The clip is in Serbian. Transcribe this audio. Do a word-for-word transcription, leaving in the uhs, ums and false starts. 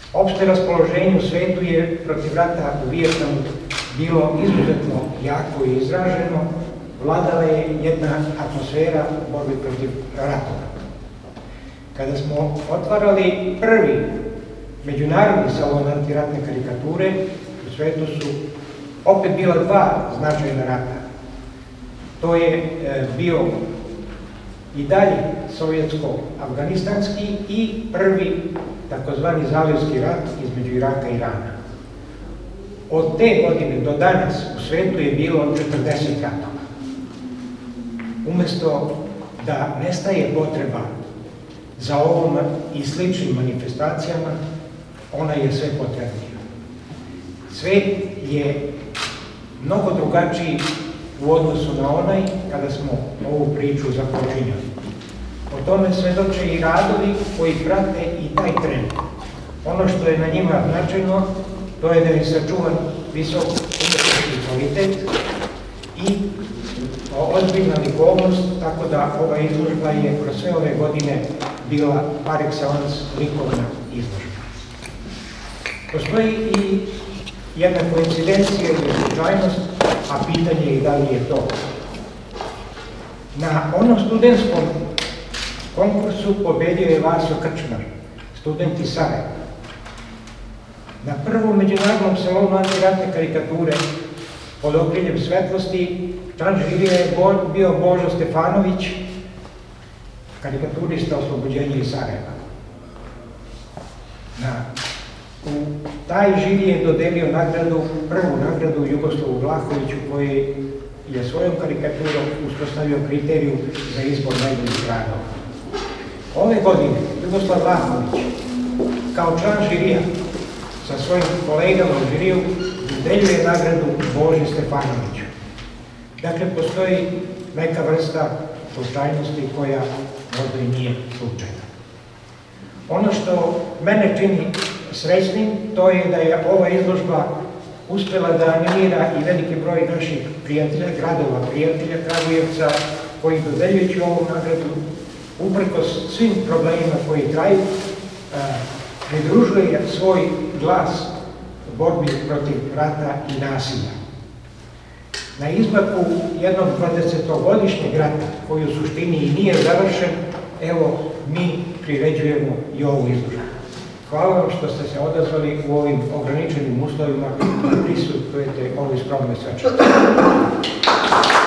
Opšte raspoloženje u svetu je protiv rata u Vijetnamu bilo izuzetno jako i izraženo, vladala je jedna atmosfera borbe protiv ratova. Kada smo otvarali prvi međunarodni salon antiratne karikature, u svetu su opet bila dva značajna rata. To je e, bio i dalje sovjetsko-afganistanski i prvi takozvani zalivski rat između Iraka i Irana. Od te godine do danas u svetu je bilo četrdeset ratova. Umesto da nestaje potreba za ovom i sličnim manifestacijama, ona je sve potrebnija. Svet je mnogo drugačiji u odnosu na onaj kada smo ovu priču započinjali. O tome svedoče i radovi koji prate i taj trend. Ono što je na njima značajno, to je da je sačuvan visok umetnički kvalitet i ozbiljna likovnost, tako da ova izložba je kroz sve ove godine bila par excellence likovna izložba. Postoji i jedna koincidencija ili slučajnost, a pitanje je i da li je to. Na onom studentskom konkursu pobedio je Vaso Krčmar, student iz Sarajeva. Na prvom međunarodnom salonu antiratne karikature pod okriljem svetlosti član žirija je bio Božo Stefanović, karikaturista Oslobođenja iz Sarajeva. Na, u taj žiri je dodelio nagradu, prvu nagradu Jugoslavu Vlahoviću, koji je svojom karikaturom uspostavio kriteriju za izbor najboljih radova. Ove godine Jugoslav Vlahović kao član žirija sa svojim kolegama u žiriju dodeljuje nagradu Boži Stefanoviću. Dakle, postoji neka vrsta slučajnosti koja možda i nije slučajna. Ono što mene čini srećnim, to je da je ova izložba uspela da animira i veliki broj naših prijatelja, gradova prijatelja Kragujevca, koji dodeljujući ovu nagradu, uprkos svim problemima koji traju, pridružuje svoj glas u borbi protiv rata i nasilja. Na izmaku jednog dvadesetogodišnjeg rata, koji u suštini i nije završen, evo, mi priređujemo i ovu izložbu. Hvala vam što ste se odazvali u ovim ograničenim uslovima da prisutujete ovoj skromnoj svečanosti.